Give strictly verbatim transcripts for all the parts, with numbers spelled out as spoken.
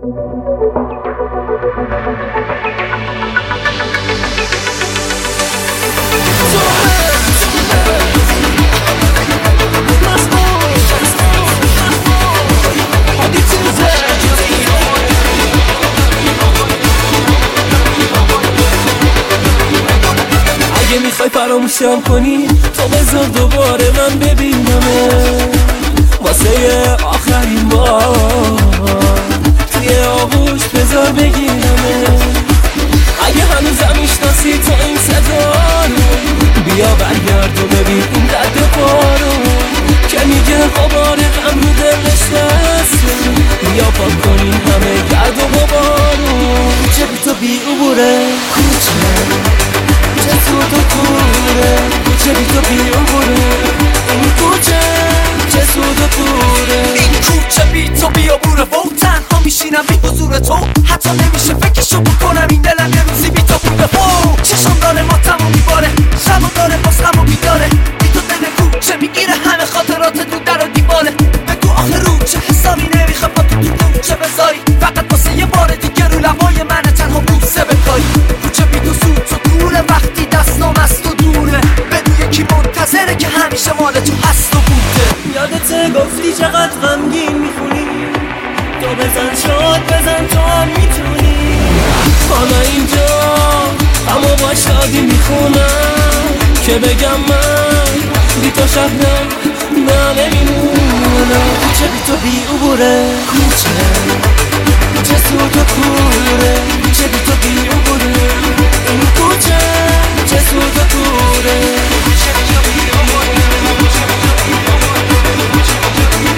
میخوای فراموشم کنی تو بذار دوباره من ببینمه واسه آخرین بار توی آغوش بذار بگیرمه اگه هنوزم میشناسی تو این صدا رو بیا برگرد و ببین این درد پارو که میگه غبار غم رو دلش دسته بیا پاک کنیم همه گرد و غبارو چه بی تو بی عبوره کوچه چه سود و کوره کوچه بی تو بی عبوره این کوچه چه سود و کوره این کوچه بی تو بی عبوره و تنها میشینم بی حضور تو حتی نمیشه فکرشو بکنم این دلم یه روزی بی تو بوده و چشم داره ماتمو میباره شبو داره باز غمو بیداره بی تو دل کوچه میگیره همه خاطرات تو در و دیواره بگو آخه رو چه حسابی نمیخواد با تو تو کوچه بذاری فقط واسه یه بار دیگه رو لبای منه تنها بوسه بکاری کوچه بی تو سود تو کوره وقتی دستام از تو دوره بدون یکی منتظره که همیشه مال تو هست و بوده یادت گفتی چقدر غمگین میخونی تو بزن شاد بزن تو هم میتونی حالا اینجا اما با شادی میخونم که بگم من بی تو شب نه نه نمیمونم کوچه بی تو بی عبوره کوچه چه سود و کوره کوچه بی تو بی عبوره این کوچه چه سود و کوره کوچه بی تو بی عبوره کوچه بی تو بی عبوره کوچه بی تو بی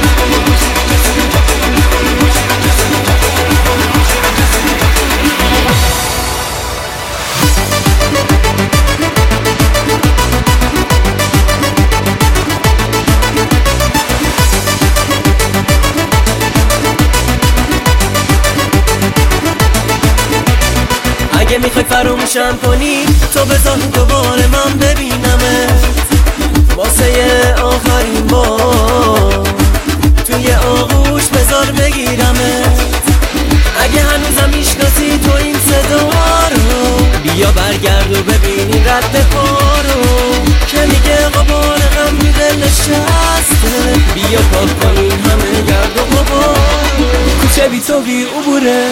اگه میخوای فراموشم کنی تو بذار دوباره من ببینمت واسه آخرین بار توی آغوش بذار بگیرمت اگه هنوزم میشناسی تو این صدا رو بیا برگرد و ببین این رد پارو که میگه غبار غم رو دلش هسته بیا پاک کنیم همه گرد و غبار کوچه بی تو بی عبوره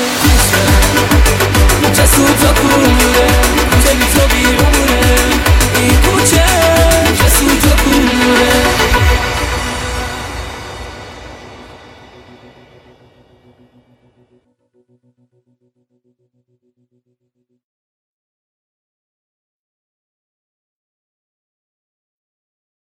چه سود و کوره کوچه بی تو بی عبوره این کوچه چه سود و کوره